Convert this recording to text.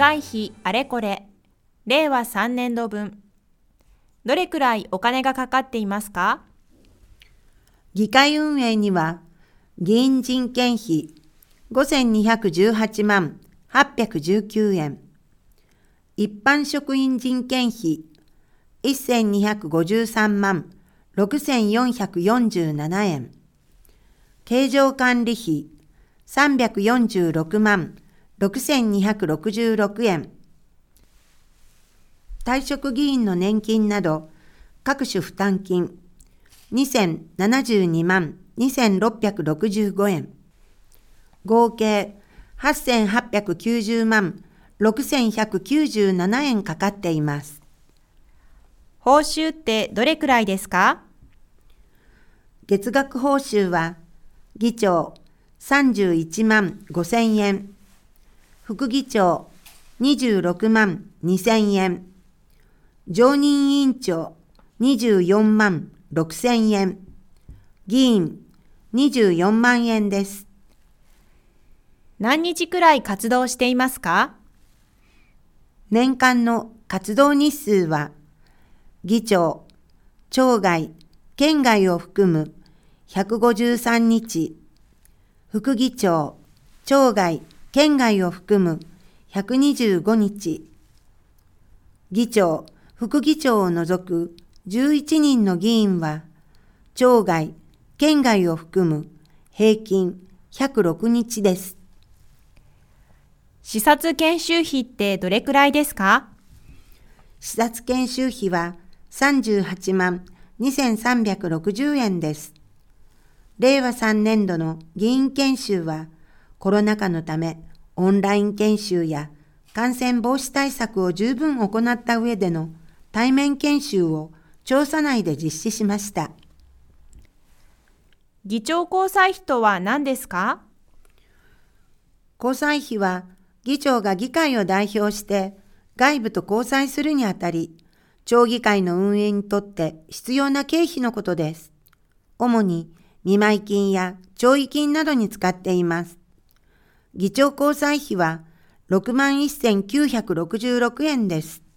会費あれこれ、令和3年度分、どれくらいお金がかかっていますか？ 議会運営には、議員人件費5218万819円、一般職員人件費1253万6447円、経常管理費346万6266円、退職議員の年金など各種負担金2072万2665円、合計8890万6197円かかっています。 報酬ってどれくらいですか？ 月額報酬は議長31万5000円、副議長26万2000円、常任委員長24万6000円、議員24万円です。 何日くらい活動していますか？ 年間の活動日数は、議長、町外、県外を含む153日、副議長、町外、県外を含む125日、議長、副議長を除く11人の議員は、町外、県外を含む平均106日です。 視察研修費ってどれくらいですか？ 視察研修費は38万2360円です。令和3年度の議員研修は、コロナ禍のためオンライン研修や感染防止対策を十分行った上での対面研修を調査内で実施しました。 議長交際費とは何ですか？ 交際費は、議長が議会を代表して外部と交際するにあたり、町議会の運営にとって必要な経費のことです。主に見舞金や弔慰金などに使っています。議長交際費は6万1966円です。